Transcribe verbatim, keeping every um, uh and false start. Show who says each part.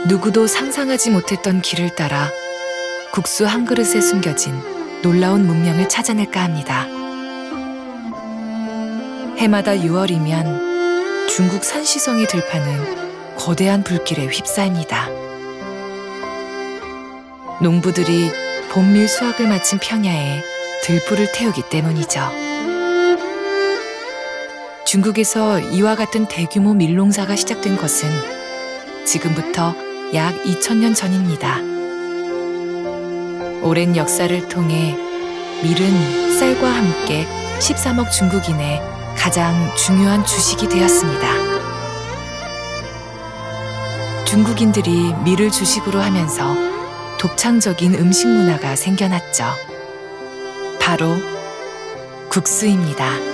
Speaker 1: 누구도 상상하지 못했던 길을 따라 국수 한 그릇에 숨겨진 놀라운 문명을 찾아낼까 합니다. 해마다 유월이면 중국 산시성의 들판은 거대한 불길에 휩싸입니다. 농부들이 봄밀 수확을 마친 평야에 들불을 태우기 때문이죠. 중국에서 이와 같은 대규모 밀농사가 시작된 것은 지금부터 약 이천 년 전입니다. 오랜 역사를 통해 밀은 쌀과 함께 십삼억 중국인의 가장 중요한 주식이 되었습니다. 중국인들이 밀을 주식으로 하면서 독창적인 음식 문화가 생겨났죠. 바로 국수입니다.